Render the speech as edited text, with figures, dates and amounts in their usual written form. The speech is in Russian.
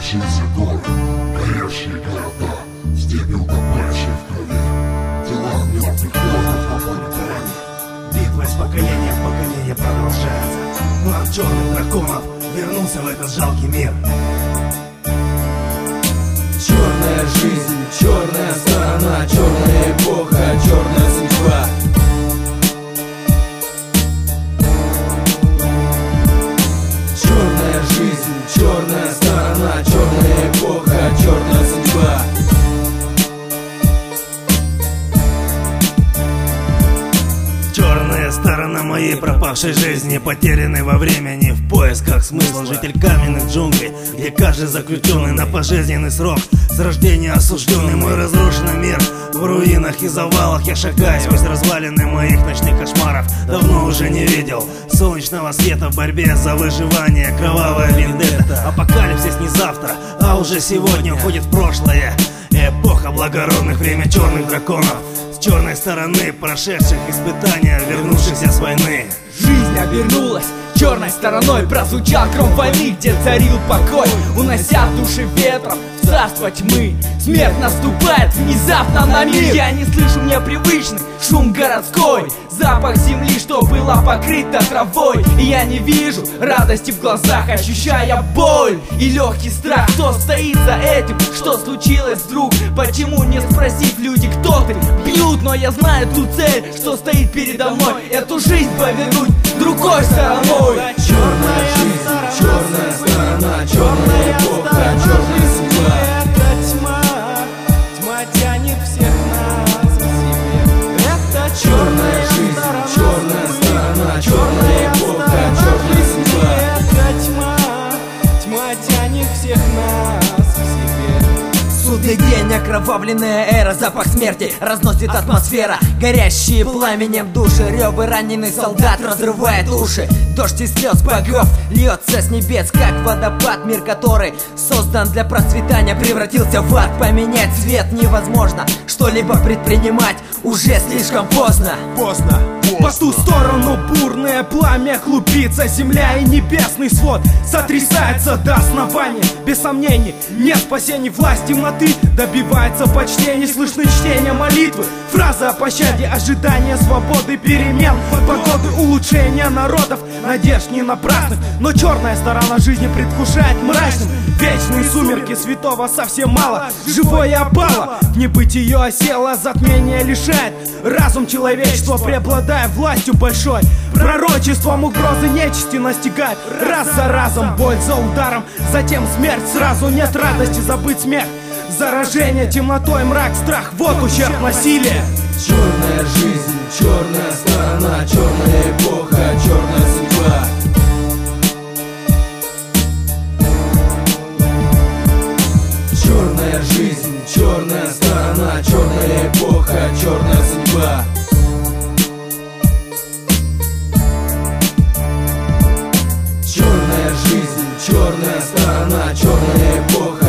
Случился город, горящие города, степи утопающие в крови, тела мертвых орков попали в плане. Битва из поколения в поколение продолжается. Клан черных драконов вернулся в этот жалкий мир. Черная жизнь, черная сторона, черная эпоха, черная судьба. Черная жизнь, черная сторона, черная эпоха, черная судьба. Черная сторона моей пропавшей жизни, потерянной во времени, в поисках смысла. Житель каменных джунглей, где каждый заключенный на пожизненный срок. С рождения осужденный мой разрушенный мир. В руинах и завалах я шагаю сквозь развалины моих ночных кошмаров. Давно уже не видел солнечного света в борьбе за выживание. Кровавая вендетта, апокалипсис не завтра, а уже сегодня уходит в прошлое. Эпоха благородных, время черных драконов. С черной стороны прошедших испытания, вернувшихся с войны. Жизнь обернулась черной стороной, прозвучал гром войны, где царил покой, унося души ветром в царство тьмы. Смерть наступает внезапно на мир. Я не слышу мне привычный шум городской, запах земли, что была покрыта травой. И я не вижу радости в глазах, ощущая боль и легкий страх. Кто стоит за этим? Что случилось вдруг? Почему не спросить люди, кто ты? Бьют, но я знаю ту цель, что стоит передо мной. Эту жизнь повернуть другой стороной. Черная жизнь, черная сторона, черная эпоха, черная судьба. Это тьма, тьма тянет всех нас к себе. Это черная жизнь, черная сторона, черная эпоха, черная судьба. Это тьма, тьма тянет всех нас к себе. Судный день, окровавленная эра, запах смерти разносит атмосфера. Горящие пламенем души, рёбы раненый солдат разрывает уши. Дождь из слез богов льется с небес, как водопад. Мир, который создан для процветания, превратился в ад. Поменять цвет невозможно, что-либо предпринимать уже слишком поздно. По ту сторону бурное пламя клубится, земля и небесный свод сотрясается до основания. Без сомнений, нет спасений, власть темноты добивается почтения. Слышны чтения молитвы, фраза о пощаде, ожидание свободы, перемен, погоды, улучшения народов, надежд не напрасных. Но черная сторона жизни предвкушает мрачным. Вечные сумерки святого совсем мало, живое опало, в небытие осело, затмение лишает. Разум человечества, преобладая властью большой, пророчеством угрозы нечисти настигает. Раз за разом, боль за ударом, затем смерть сразу. Нет радости, забыть смех, заражение темнотой, мрак, страх, вот ущерб насилия. Черная жизнь, черная сторона, черная эпоха, черная судьба. Черная жизнь, черная сторона, черная эпоха, черная судьба. Черная жизнь, черная сторона, черная эпоха,